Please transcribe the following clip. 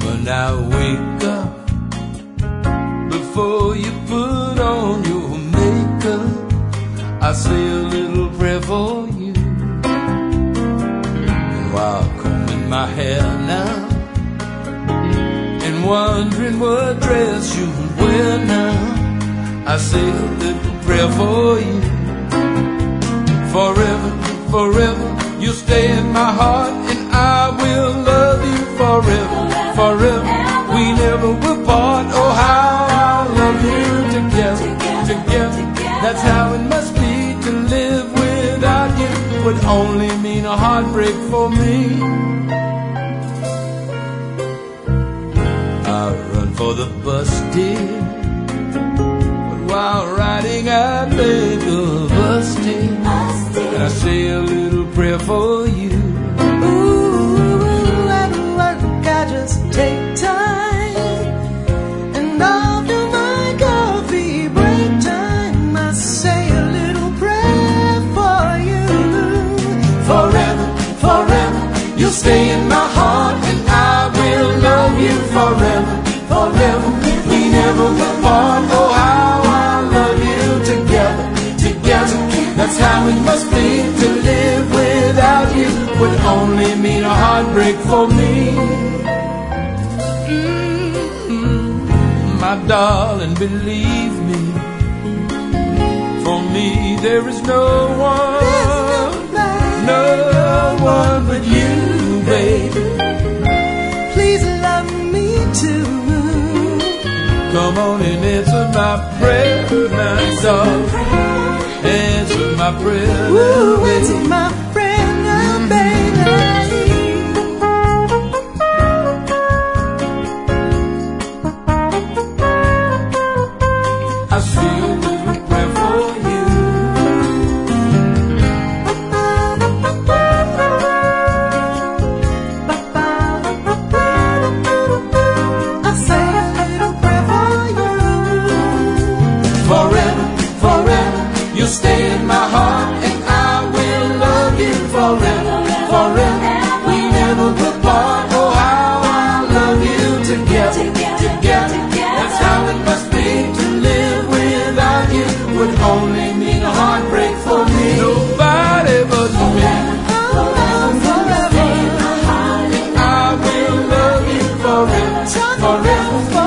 When I wake up, before you put on your makeup, I say a little prayer for you. And while combing my hair now, and wondering what dress you wear now, I say a little prayer for you. Forever, forever, you stay in my heart, and I will love you forever, forever. We never will part. Oh, how I love you together, together. That's how it must be to live without you. Would only mean a heartbreak for me. I run for the bus, dear, but while riding I think of us, dear, and I say a little prayer for you. Ooh, at work I just take time, and after my coffee break time, I say a little prayer for you. Forever, forever, you'll stay in my heart, and I will love you forever, forever. We never will part. Oh, how I love you together, together. That's how it must be to live without you. Would only mean a heartbreak for me. My darling, believe me, for me there is no one, no one but you, baby. Please love me too. Come on and answer my prayer now, darling. Answer my prayer now, Ooh, baby. answer my prayer now, baby. I say a little prayer for you. I say a little prayer for you. Forever, forever, you'll stay in my heart, and I will love you forever, forever. We never will part. Oh, how I love you together, together. That's how it must be to live without you. Would only mean a heartbreak for me. Nobody but me. I will love you forever, forever.